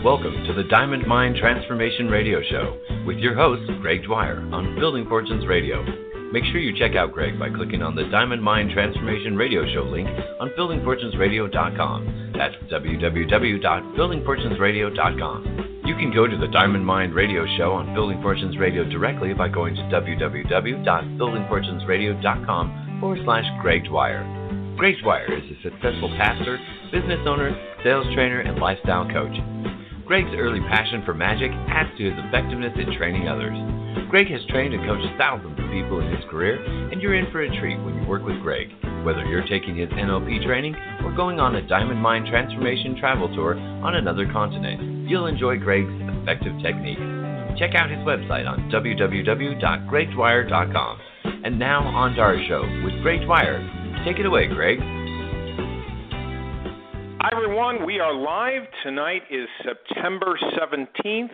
Welcome to the Diamond Mind Transformation Radio Show with your host, Greg Dwyer, on Building Fortunes Radio. Make sure you check out Greg by clicking on the Diamond Mind Transformation Radio Show link on buildingfortunesradio.com. That's www.buildingfortunesradio.com. You can go to the Diamond Mind Radio Show on Building Fortunes Radio directly by going to www.buildingfortunesradio.com/Greg Dwyer. Greg Dwyer is a successful pastor, business owner, sales trainer, and lifestyle coach. Greg's early passion for magic adds to his effectiveness in training others. Greg has trained and coached thousands of people in his career, and you're in for a treat when you work with Greg. Whether you're taking his NLP training or going on a Diamond Mind Transformation travel tour on another continent, you'll enjoy Greg's effective technique. Check out his website on www.gregdwyer.com. And now on to our show with Greg Dwyer. Take it away, Greg. Hi, everyone. We are live. Tonight is September 17th,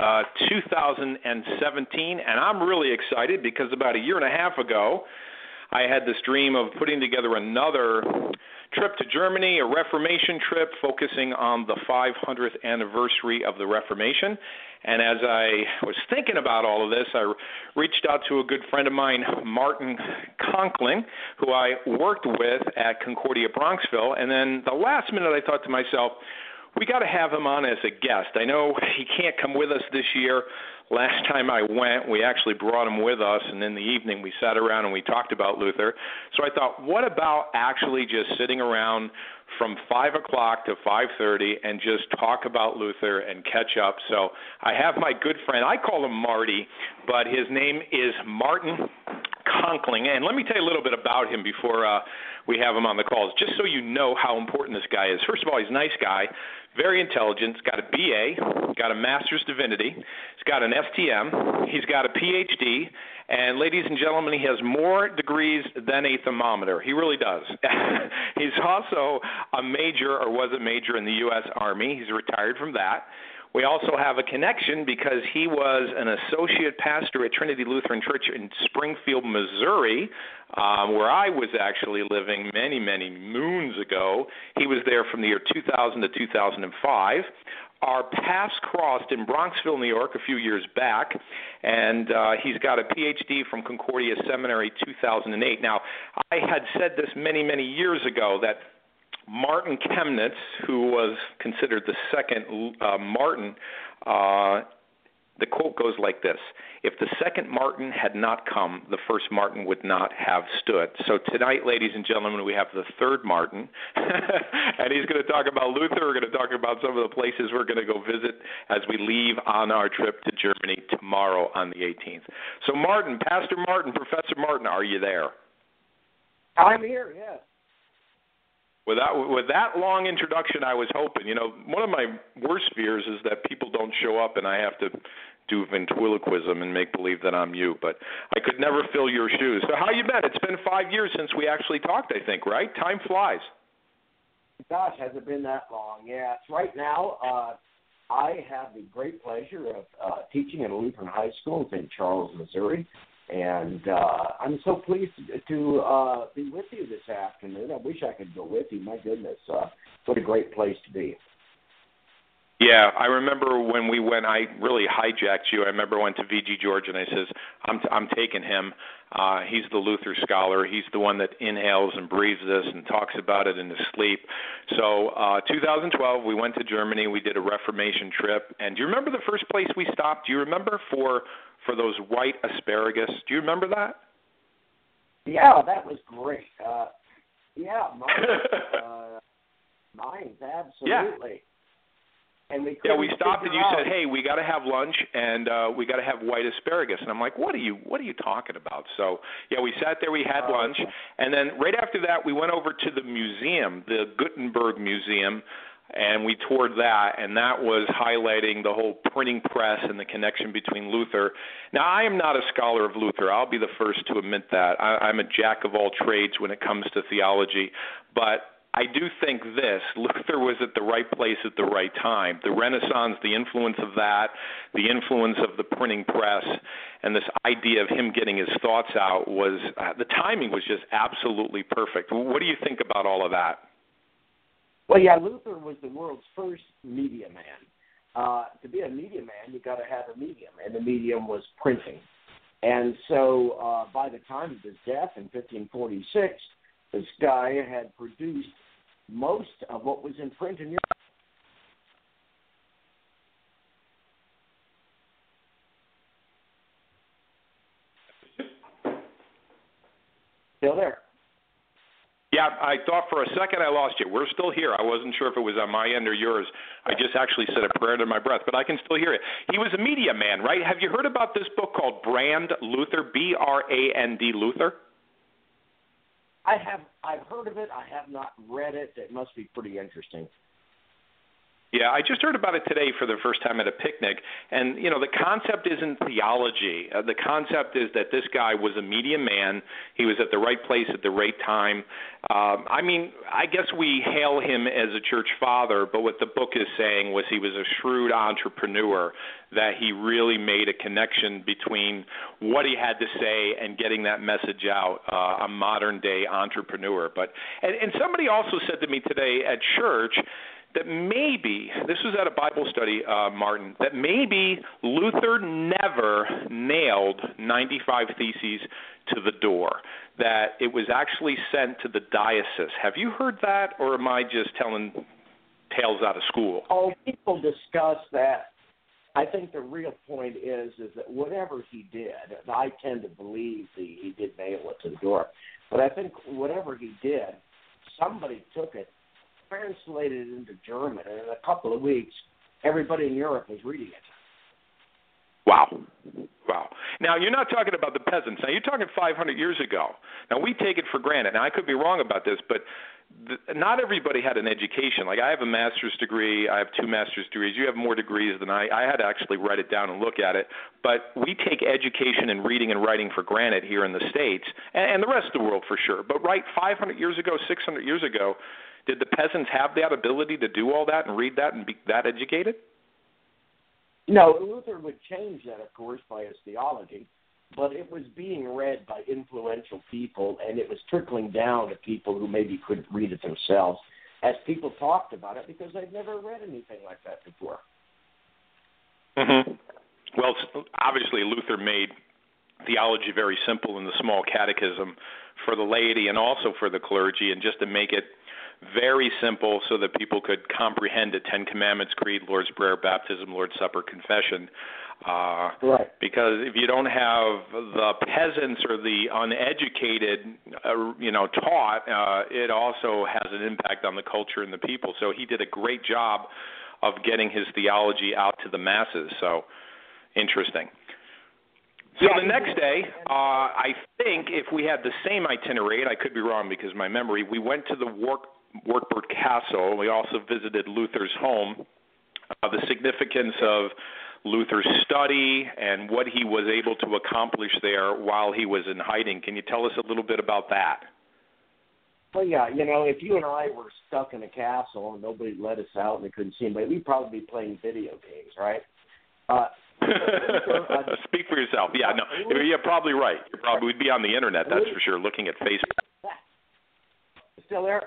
2017, and I'm really excited because about a year and a half ago, I had this dream of putting together another trip to Germany, a Reformation trip focusing on the 500th anniversary of the Reformation. And as I was thinking about all of this, I reached out to a good friend of mine, Martin Conkling, who I worked with at Concordia Bronxville. And then the last minute I thought to myself, we got to have him on as a guest. I know he can't come with us this year. Last time I went, we actually brought him with us, and in the evening we sat around and we talked about Luther. So I thought, what about actually just sitting around from 5 o'clock to 5:30 and just talk about Luther and catch up? So I have my good friend, I call him Marty, but his name is Martin Conkling. And let me tell you a little bit about him before we have him on the calls, just so you know how important this guy is. First of all, he's a nice guy, very intelligent. He's got a BA, got a Master's Divinity. He's got an STM. He's got a PhD. And ladies and gentlemen, he has more degrees than a thermometer. He really does. He's also a major, or was a major, in the U.S. Army. He's retired from that. We also have a connection because he was an associate pastor at Trinity Lutheran Church in Springfield, Missouri, where I was actually living many, many moons ago. He was there from the year 2000 to 2005. Our paths crossed in Bronxville, New York, a few years back, and he's got a PhD from Concordia Seminary 2008. Now, I had said this many, many years ago that Martin Chemnitz, who was considered the second Martin, the quote goes like this: if the second Martin had not come, the first Martin would not have stood. So tonight, ladies and gentlemen, we have the third Martin, and he's going to talk about Luther. We're going to talk about some of the places we're going to go visit as we leave on our trip to Germany tomorrow on the 18th. So Martin, Pastor Martin, Professor Martin, are you there? I'm here, yes. With that long introduction, I was hoping. You know, one of my worst fears is that people don't show up and I have to do ventriloquism and make believe that I'm you. But I could never fill your shoes. So how you been? It's been 5 years since we actually talked, I think, right? Time flies. Gosh, has it been that long? Yeah, it's right now. I have the great pleasure of teaching at a Lutheran high school in Charles, Missouri. And I'm so pleased to be with you this afternoon. I wish I could go with you. My goodness, what a great place to be. Yeah, I remember when we went, I really hijacked you. I remember I went to VG George and I says, I'm taking him. He's the Luther scholar. He's the one that inhales and breathes this and talks about it in his sleep. So 2012, we went to Germany. We did a Reformation trip. And do you remember the first place we stopped? Do you remember for those white asparagus? Do you remember that? Yeah, that was great. Mine's absolutely. Yeah. And we stopped and you said, "Hey, we got to have lunch and we got to have white asparagus." And I'm like, "What are you talking about?" So, yeah, we sat there, we had lunch, and then right after that, we went over to the museum, the Gutenberg Museum, and we toured that, and that was highlighting the whole printing press and the connection between Luther. Now, I am not a scholar of Luther. I'll be the first to admit that. I'm a jack of all trades when it comes to theology, but I do think this: Luther was at the right place at the right time. The Renaissance, the influence of that, the influence of the printing press, and this idea of him getting his thoughts out was, the timing was just absolutely perfect. What do you think about all of that? Well, yeah, Luther was the world's first media man. to be a media man, you got to have a medium, and the medium was printing. And so by the time of his death in 1546, this guy had produced most of what was in print in Europe. Still there? Yeah, I thought for a second I lost you. We're still here. I wasn't sure if it was on my end or yours. I just actually said a prayer under my breath, but I can still hear it. He was a media man, right? Have you heard about this book called Brand Luther, B-R-A-N-D Luther? I've heard of it. I have not read it. It must be pretty interesting. Yeah, I just heard about it today for the first time at a picnic. And, the concept isn't theology. The concept is that this guy was a media man. He was at the right place at the right time. I guess we hail him as a church father, but what the book is saying was he was a shrewd entrepreneur, that he really made a connection between what he had to say and getting that message out, a modern-day entrepreneur. And somebody also said to me today at church that maybe, this was at a Bible study, Martin, that maybe Luther never nailed 95 Theses to the door, that it was actually sent to the diocese. Have you heard that, or am I just telling tales out of school? Oh, people discuss that. I think the real point is that whatever he did, I tend to believe he did nail it to the door, but I think whatever he did, somebody took it, translated it into German, and in a couple of weeks, everybody in Europe was reading it. Wow. Now, you're not talking about the peasants. Now, you're talking 500 years ago. Now, we take it for granted. Now, I could be wrong about this, but not everybody had an education. Like, I have a master's degree. I have 2 master's degrees. You have more degrees than I had to actually write it down and look at it. But we take education and reading and writing for granted here in the States, and the rest of the world for sure. But 500 years ago, 600 years ago, did the peasants have that ability to do all that and read that and be that educated? No, Luther would change that, of course, by his theology, but it was being read by influential people, and it was trickling down to people who maybe couldn't read it themselves, as people talked about it because they'd never read anything like that before. Mm-hmm. Well, obviously Luther made theology very simple in the small catechism for the laity and also for the clergy, and just to make it very simple so that people could comprehend the 10 Commandments, Creed, Lord's Prayer, Baptism, Lord's Supper, Confession. Right. Because if you don't have the peasants or the uneducated, taught, it also has an impact on the culture and the people. So he did a great job of getting his theology out to the masses. So interesting. So the next day, I think if we had the same itinerary, and I could be wrong because of my memory, we went to the Wartburg Castle. We also visited Luther's home. The significance of Luther's study and what he was able to accomplish there while he was in hiding. Can you tell us a little bit about that? Well, yeah, if you and I were stuck in a castle and nobody let us out and we couldn't see anybody, we'd probably be playing video games, right? Speak for yourself. Yeah, no, you're probably right. We'd be on the internet, that's for sure, looking at Facebook. Still there?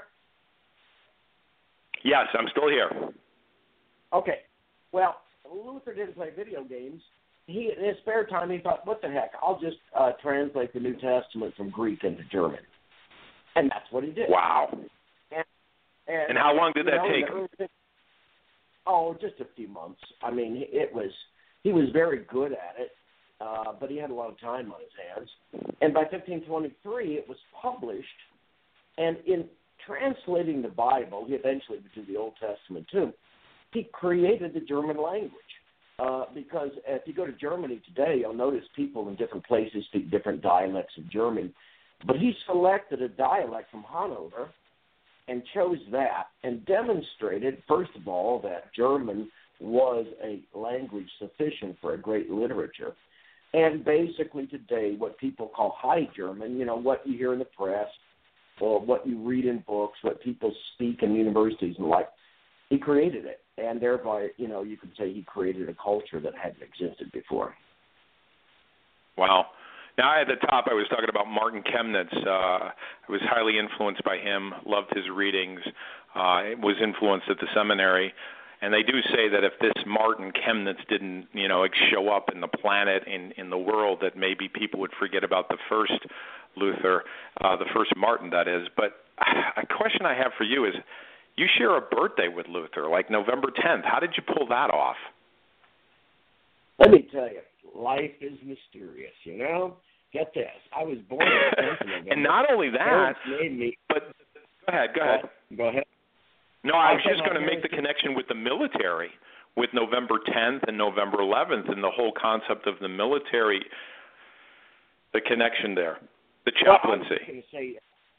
Yes, I'm still here. Okay. Well, Luther didn't play video games. In his spare time, he thought, what the heck, I'll just translate the New Testament from Greek into German. And that's what he did. Wow. And how long did that take him? Just a few months. I mean, he was very good at it, but he had a lot of time on his hands. And by 1523, it was published, and in translating the Bible, he eventually would do the Old Testament too, he created the German language. Because if you go to Germany today, you'll notice people in different places speak different dialects of German. But he selected a dialect from Hanover and chose that and demonstrated, first of all, that German was a language sufficient for a great literature. And basically today, what people call High German, what you hear in the press, or what you read in books, what people speak in universities and like, he created it. And thereby, you could say he created a culture that hadn't existed before. Wow. Now, at the top, I was talking about Martin Chemnitz. I was highly influenced by him, loved his readings, was influenced at the seminary. And they do say that if this Martin Chemnitz didn't, show up in the planet, in the world, that maybe people would forget about the first Luther, the first Martin, that is. But a question I have for you is, you share a birthday with Luther, like November 10th. How did you pull that off? Let me tell you, life is mysterious, Get this. I was born on the 10th of November. And not only that, but go ahead. Go ahead. No, I was just going to make the connection with the military, with November 10th and November 11th, and the whole concept of the military, the connection there, the chaplaincy. Well, I was going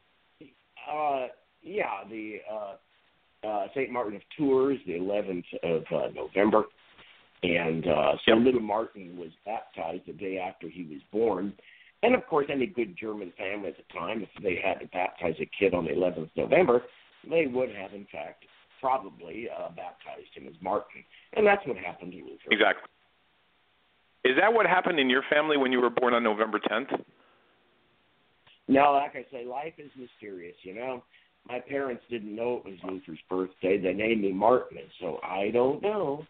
to say, St. Martin of Tours, the 11th of November, and so little Martin was baptized the day after he was born. And, of course, any good German family at the time, if they had to baptize a kid on the 11th of November, they would have, in fact, probably baptized him as Martin. And that's what happened to Luther. Exactly. Is that what happened in your family when you were born on November 10th? No, like I say, life is mysterious, My parents didn't know it was Luther's birthday. They named me Martin, so I don't know.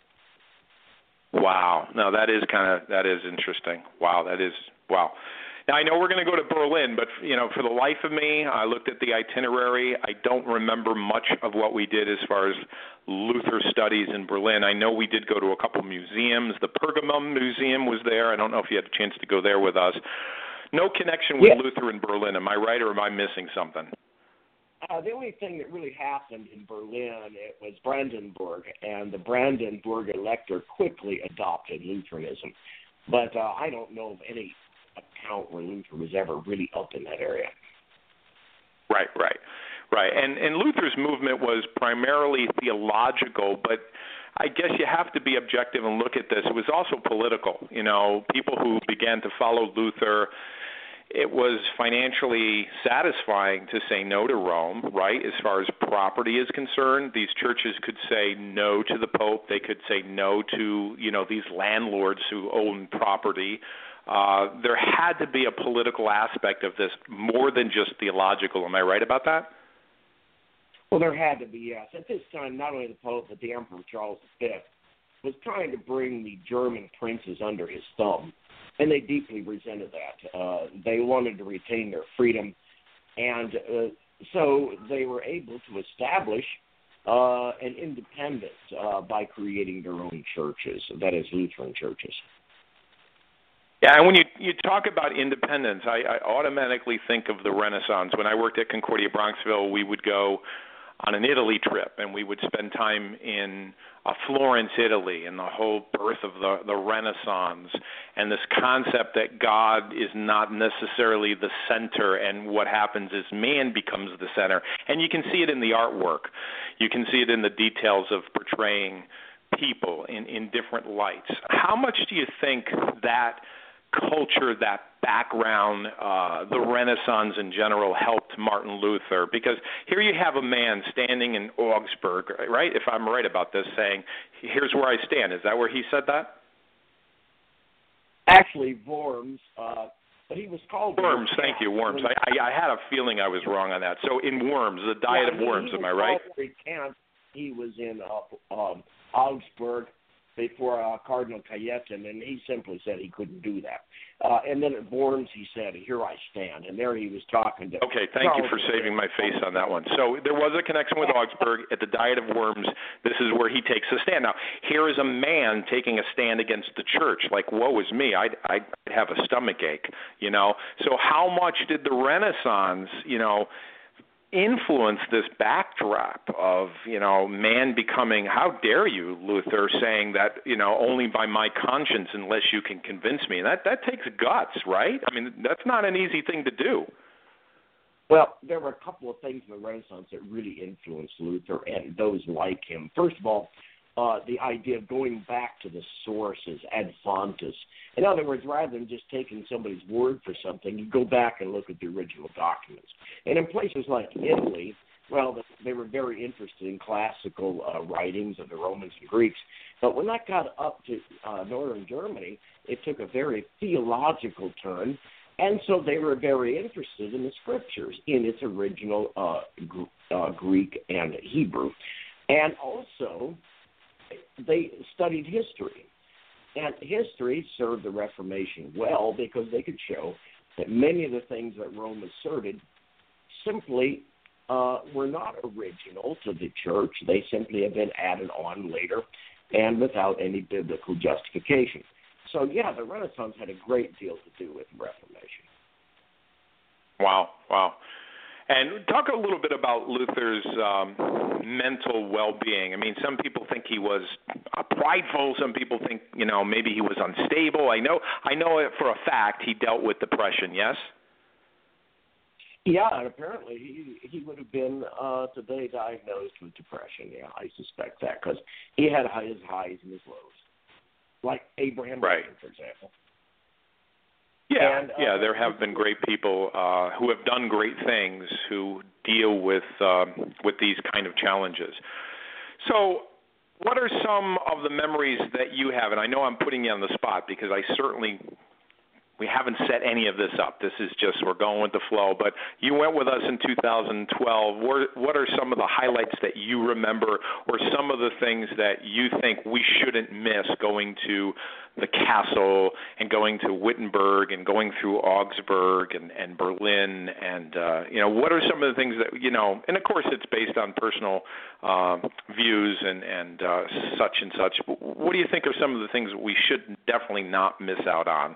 Wow. No, that is interesting. Wow. Now, I know we're going to go to Berlin, but, for the life of me, I looked at the itinerary. I don't remember much of what we did as far as Luther studies in Berlin. I know we did go to a couple museums. The Pergamum Museum was there. I don't know if you had a chance to go there with us. No connection with Luther in Berlin. Am I right, or am I missing something? The only thing that really happened in Berlin, it was Brandenburg, and the Brandenburg elector quickly adopted Lutheranism. But I don't know of any account where Luther was ever really up in that area. Right. And Luther's movement was primarily theological, but I guess you have to be objective and look at this. It was also political. People who began to follow Luther, it was financially satisfying to say no to Rome, right? As far as property is concerned, these churches could say no to the Pope. They could say no to, these landlords who own property. There had to be a political aspect of this more than just theological. Am I right about that? Well, there had to be, yes. At this time, not only the Pope, but the Emperor Charles V was trying to bring the German princes under his thumb, and they deeply resented that. They wanted to retain their freedom, and so they were able to establish an independence by creating their own churches, that is, Lutheran churches. Yeah, and when you talk about independence, I automatically think of the Renaissance. When I worked at Concordia Bronxville, we would go on an Italy trip, and we would spend time in Florence, Italy, and the whole birth of the Renaissance, and this concept that God is not necessarily the center, and what happens is man becomes the center. And you can see it in the artwork. You can see it in the details of portraying people in different lights. How much do you think that culture, that background, the Renaissance in general helped Martin Luther? Because here you have a man standing in Augsburg, right, if I'm right about this, saying, here's where I stand. Is that where he said that? Actually, Worms, but he was called Worms. Thank you, Worms. I had a feeling I was wrong on that. So in Worms, the Diet of Worms, am I right? He was in Augsburg before Cardinal Cajetan, and he simply said he couldn't do that. And then at Worms, he said, here I stand. And there he was talking to... Okay, thank you for saving my face on that one. So there was a connection with Augsburg. At the Diet of Worms, this is where he takes a stand. Now, here is a man taking a stand against the church. Like, woe is me. I'd have a stomach ache, So how much did the Renaissance, influence this backdrop of, man becoming, how dare you, Luther, saying that, only by my conscience unless you can convince me. And that takes guts, right? I mean, that's not an easy thing to do. Well, there were a couple of things in the Renaissance that really influenced Luther and those like him. First of all, the idea of going back to the sources, ad fontes. In other words, rather than just taking somebody's word for something, you go back and look at the original documents. And in places like Italy, well, they were very interested in classical writings of the Romans and Greeks. But when that got up to northern Germany, it took a very theological turn. And so they were very interested in the scriptures in its original Greek and Hebrew. And also, they studied history. And history served the Reformation well because they could show that many of the things that Rome asserted simply were not original to the church. They simply have been added on later and without any biblical justification. So, yeah, the Renaissance had a great deal to do with the Reformation. Wow. And talk a little bit about Luther's mental well-being. I mean, some people think he was prideful. Some people think, maybe he was unstable. I know it for a fact he dealt with depression, yes? Yeah, and apparently he would have been today diagnosed with depression. Yeah, I suspect that because he had his highs and his lows, like Abraham Lincoln, for example. Yeah, and, there have been great people who have done great things who deal with these kind of challenges. So what are some of the memories that you have? And I know I'm putting you on the spot because we haven't set any of this up. This is just we're going with the flow. But you went with us in 2012. What are some of the highlights that you remember or some of the things that you think we shouldn't miss going to the castle and going to Wittenberg and going through Augsburg and Berlin? And, what are some of the things that, and of course it's based on personal views and such and such. What do you think are some of the things that we should definitely not miss out on?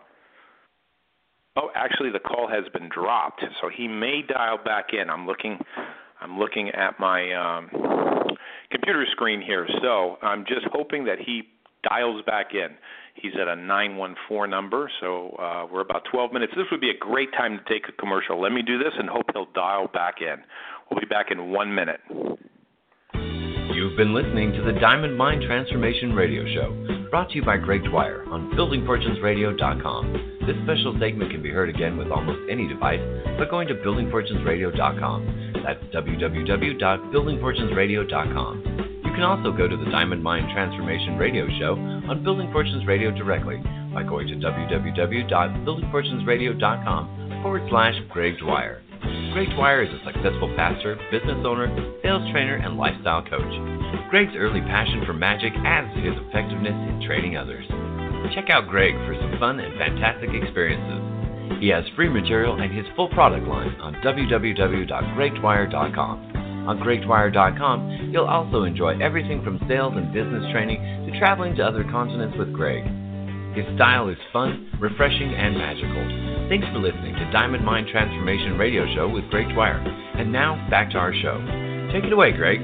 Oh, actually, the call has been dropped, so he may dial back in. I'm looking at my computer screen here, so I'm just hoping that he dials back in. He's at a 914 number, so we're about 12 minutes. This would be a great time to take a commercial. Let me do this and hope he'll dial back in. We'll be back in 1 minute. You've been listening to the Diamond Mind Transformation Radio Show, brought to you by Greg Dwyer on BuildingFortunesRadio.com. This special segment can be heard again with almost any device by going to BuildingFortunesRadio.com. That's www.BuildingFortunesRadio.com. You can also go to the Diamond Mind Transformation Radio Show on Building Fortunes Radio directly by going to www.BuildingFortunesRadio.com/Greg Dwyer. Greg Dwyer is a successful pastor, business owner, sales trainer, and lifestyle coach. Greg's early passion for magic adds to his effectiveness in training others. Check out Greg for some fun and fantastic experiences. He has free material and his full product line on www.gregdwyer.com. On GregDwyer.com, you'll also enjoy everything from sales and business training to traveling to other continents with Greg. His style is fun, refreshing, and magical. Thanks for listening to Diamond Mind Transformation Radio Show with Greg Dwyer. And now, back to our show. Take it away, Greg.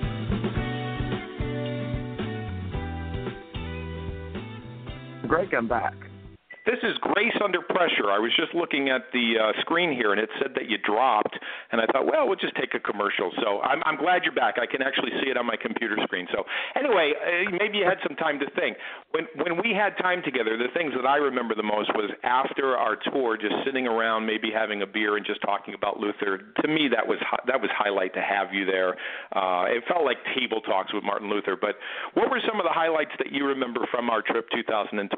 Greg, I'm back. This is Grace Under Pressure. I was just looking at the screen here, and it said that you dropped, and I thought, well, we'll just take a commercial. So I'm glad you're back. I can actually see it on my computer screen. So anyway, maybe you had some time to think. When we had time together, the things that I remember the most was after our tour, just sitting around, maybe having a beer and just talking about Luther. To me, that was highlight to have you there. It felt like table talks with Martin Luther. But what were some of the highlights that you remember from our trip 2012?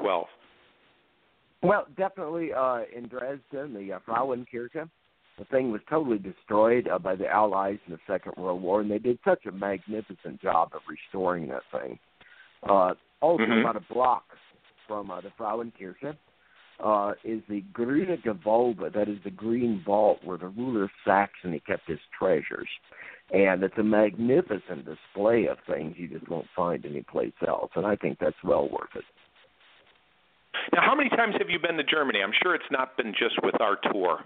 Well, definitely in Dresden, the Frauenkirche. The thing was totally destroyed by the Allies in the Second World War, and they did such a magnificent job of restoring that thing. Also, about a block from the Frauenkirche is the Grüne Gewölbe, that is the green vault where the ruler of Saxony kept his treasures. And it's a magnificent display of things you just won't find anyplace else, and I think that's well worth it. Now, how many times have you been to Germany? I'm sure it's not been just with our tour.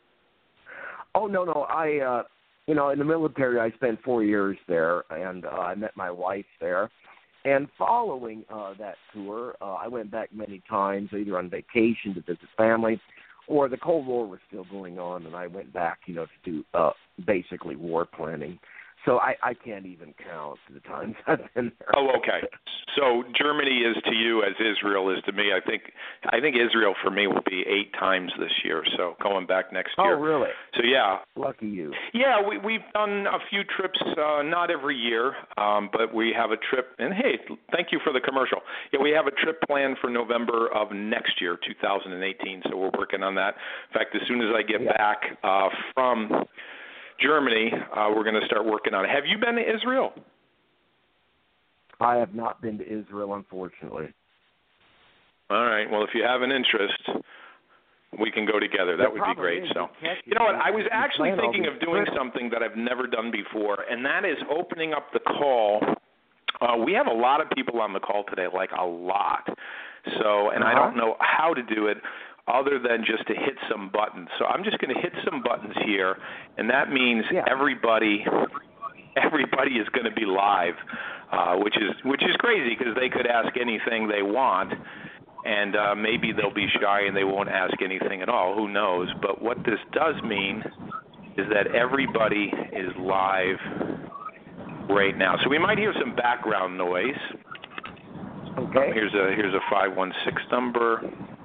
Oh, no. I, in the military, I spent 4 years there, and I met my wife there. And following that tour, I went back many times, either on vacation to visit family, or the Cold War was still going on, and I went back, to do basically war planning. So I can't even count the times I've been there. Oh, okay. So Germany is to you as Israel is to me. I think Israel for me will be 8 times this year. So going back next year. Oh, really? So yeah. Lucky you. Yeah, we've done a few trips, not every year, but we have a trip. And hey, thank you for the commercial. Yeah, we have a trip planned for November of next year, 2018. So we're working on that. In fact, as soon as I get back from Germany, we're going to start working on it. Have you been to Israel? I have not been to Israel, unfortunately. All right. Well, if you have an interest, we can go together. That would be great. So, you know what? I was actually thinking of doing something that I've never done before, and that is opening up the call. We have a lot of people on the call today, like a lot. So, and I don't know how to do it other than just to hit some buttons. So I'm just going to hit some buttons here, and that means everybody is going to be live, which is crazy because they could ask anything they want. And maybe they'll be shy and they won't ask anything at all. Who knows? But what this does mean is that everybody is live right now. So we might hear some background noise. Okay. Here's a 516 number.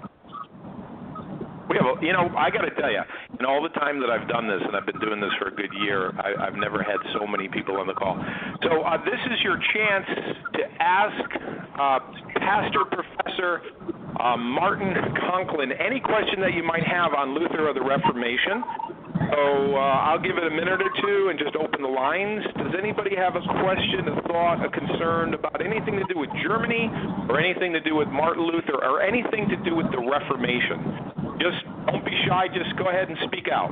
We have I got to tell you, in all the time that I've done this, and I've been doing this for a good year, I've never had so many people on the call. So this is your chance to ask Pastor Professor Martin Conklin any question that you might have on Luther or the Reformation. So I'll give it a minute or two and just open the lines. Does anybody have a question, a thought, a concern about anything to do with Germany or anything to do with Martin Luther or anything to do with the Reformation? Just don't be shy. Just go ahead and speak out.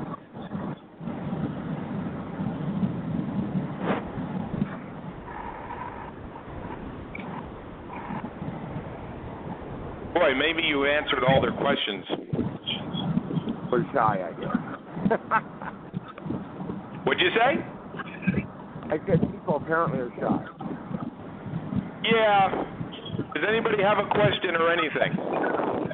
Boy, maybe you answered all their questions. We're shy, I guess. What'd you say? I said people apparently are shy. Yeah. Does anybody have a question or anything?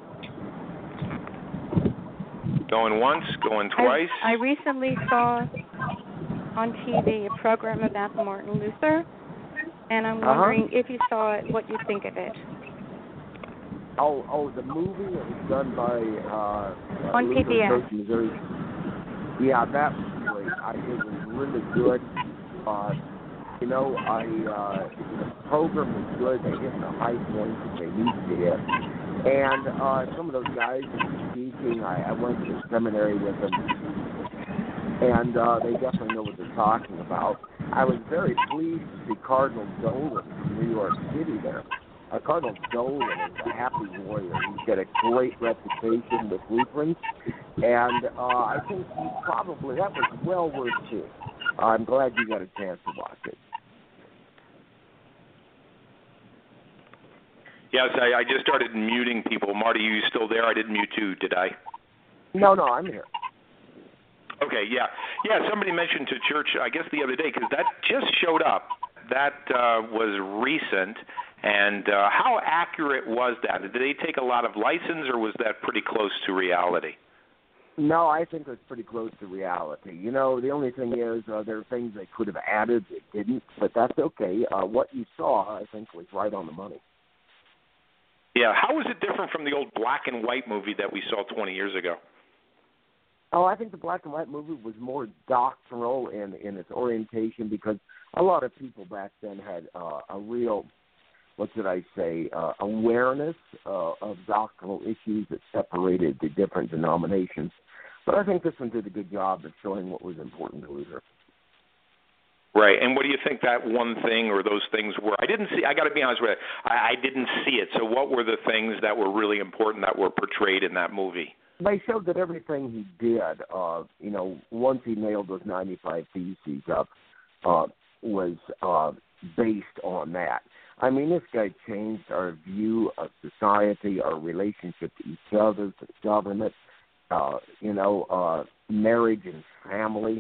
Going once, going twice. I recently saw on TV a program about Martin Luther, and I'm wondering if you saw it, what you think of it. Oh, the movie that was done by on Luther PBS. Missouri. Yeah, that was great. I think it was really good. The program was good. They hit the high points that they needed to hit. And some of those guys were speaking. I went to the seminary with them, and they definitely know what they're talking about. I was very pleased to see Cardinal Dolan from New York City there. Cardinal Dolan is a happy warrior. He's got a great reputation with Lutherans, and I think that was well worth seeing. I'm glad you got a chance to watch it. Yes, I just started muting people. Marty, you still there? I didn't mute you, did I? No, I'm here. Okay, yeah. Somebody mentioned to church, I guess the other day, because that just showed up. That was recent. And how accurate was that? Did they take a lot of license, or was that pretty close to reality? No, I think it's pretty close to reality. You know, the only thing is there are things they could have added that didn't, but that's okay. What you saw, I think, was right on the money. Yeah, how was it different from the old black and white movie that we saw 20 years ago? Oh, I think the black and white movie was more doctrinal in its orientation because a lot of people back then had a real, awareness of doctrinal issues that separated the different denominations. But I think this one did a good job of showing what was important to Luther. Right, and what do you think that one thing or those things were? I got to be honest with you, I didn't see it. So what were the things that were really important that were portrayed in that movie? They showed that everything he did, once he nailed those 95 Theses up, was based on that. I mean, this guy changed our view of society, our relationship to each other, to the government, marriage and family,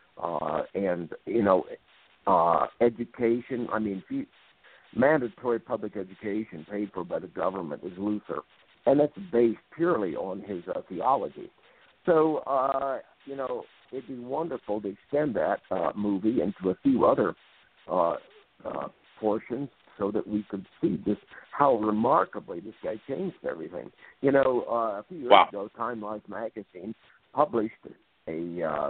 education. I mean, mandatory public education paid for by the government was Luther, and that's based purely on his theology. So, it'd be wonderful to extend that movie into a few other portions so that we could see just how remarkably this guy changed everything. A few years ago, Time Life magazine published they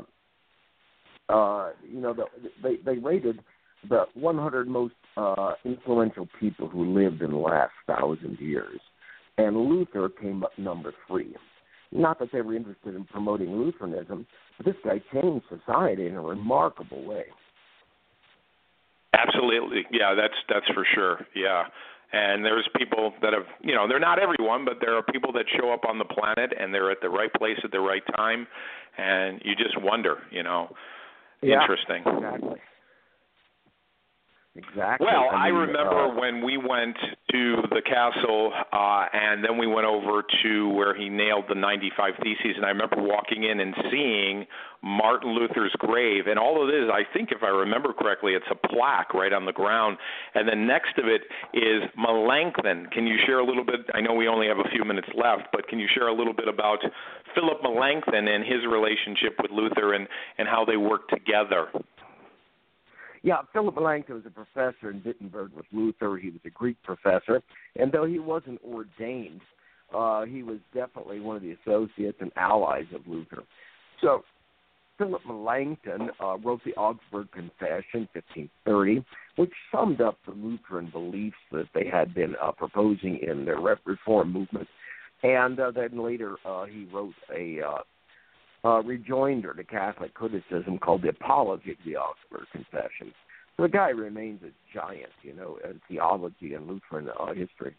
rated the 100 most influential people who lived in the last 1,000 years, and Luther came up number 3. Not that they were interested in promoting Lutheranism, but this guy changed society in a remarkable way. Absolutely. Yeah, that's for sure. Yeah. And there's people that have, they're not everyone, but there are people that show up on the planet and they're at the right place at the right time, and you just wonder, Yeah, interesting. Exactly. Well, I remember when we went to the castle, and then we went over to where he nailed the 95 Theses, and I remember walking in and seeing Martin Luther's grave, and all it is, I think if I remember correctly, it's a plaque right on the ground, and then next to it is Melanchthon. Can you share a little bit? I know we only have a few minutes left, but can you share a little bit about Philip Melanchthon and his relationship with Luther and how they worked together? Yeah, Philip Melanchthon was a professor in Wittenberg with Luther. He was a Greek professor, and though he wasn't ordained, he was definitely one of the associates and allies of Luther. So Philip Melanchthon wrote the Augsburg Confession, 1530, which summed up the Lutheran beliefs that they had been proposing in their Reform movement. And then later he wrote a rejoinder to Catholic criticism called the Apology of the Augsburg Confession. So the guy remains a giant, in theology and Lutheran history.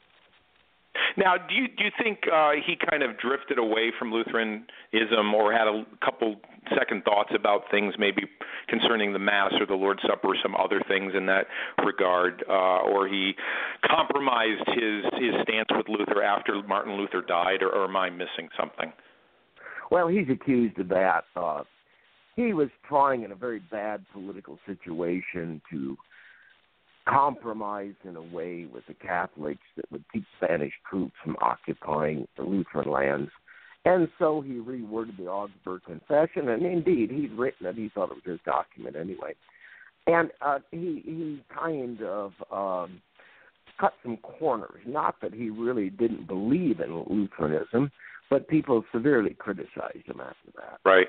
Now, do you think he kind of drifted away from Lutheranism or had a couple second thoughts about things maybe concerning the Mass or the Lord's Supper or some other things in that regard, or he compromised his stance with Luther after Martin Luther died, or am I missing something? Well, he's accused of that. He was trying in a very bad political situation to compromise in a way with the Catholics that would keep Spanish troops from occupying the Lutheran lands. And so he reworded the Augsburg Confession, and indeed, he'd written it. He thought it was his document anyway. And he kind of cut some corners. Not that he really didn't believe in Lutheranism, but people severely criticized him after that. Right.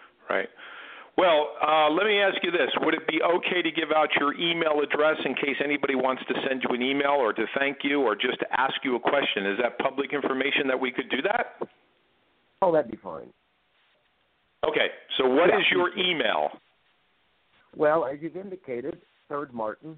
Well, let me ask you this. Would it be okay to give out your email address in case anybody wants to send you an email or to thank you or just to ask you a question? Is that public information that we could do that? Oh, that'd be fine. Okay. So what is your email? Well, as you've indicated, Third Martin,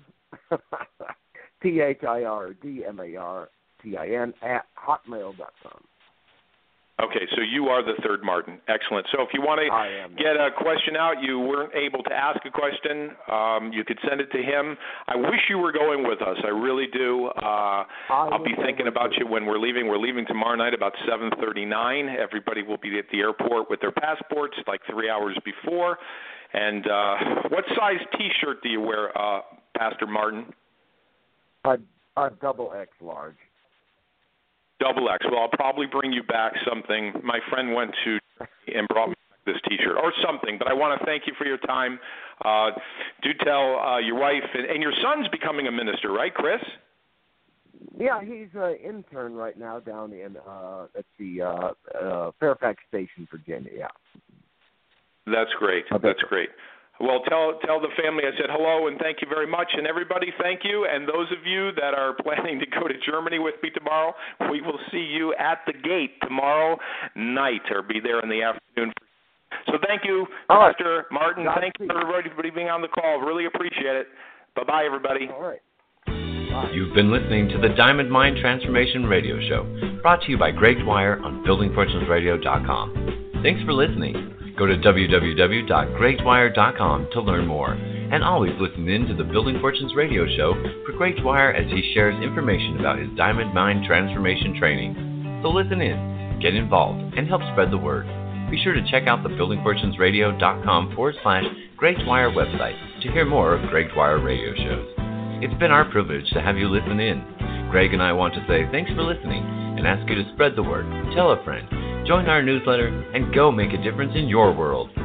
THIRDMARTIN @hotmail.com. Okay, so you are the Third Martin. Excellent. So if you want to get a question out, you weren't able to ask a question, you could send it to him. I wish you were going with us. I really do. I'll be thinking about you when we're leaving. We're leaving tomorrow night about 7:39. Everybody will be at the airport with their passports like 3 hours before. And what size T-shirt do you wear, Pastor Martin? A XX large. Double X. Well, I'll probably bring you back something. My friend went to and brought me this T-shirt or something. But I want to thank you for your time. Do tell your wife and your son's becoming a minister, right, Chris? Yeah, he's an intern right now down in at the Fairfax Station, Virginia. Yeah. That's great. That's great. Well, tell the family I said hello and thank you very much. And everybody, thank you. And those of you that are planning to go to Germany with me tomorrow, we will see you at the gate tomorrow night or be there in the afternoon. So thank you, Pastor Martin. Thank you for everybody being on the call. Really appreciate it. Bye-bye, everybody. All right. Bye. You've been listening to the Diamond Mind Transformation Radio Show, brought to you by Greg Dwyer on BuildingFortunesRadio.com. Thanks for listening. Go to www.gregdwyer.com to learn more. And always listen in to the Building Fortunes Radio Show for Greg Dwyer as he shares information about his Diamond Mind Transformation training. So listen in, get involved, and help spread the word. Be sure to check out the BuildingFortunesRadio.com/Greg Dwyer website to hear more of Greg Dwyer radio shows. It's been our privilege to have you listen in. Greg and I want to say thanks for listening and ask you to spread the word, tell a friend, join our newsletter, and go make a difference in your world.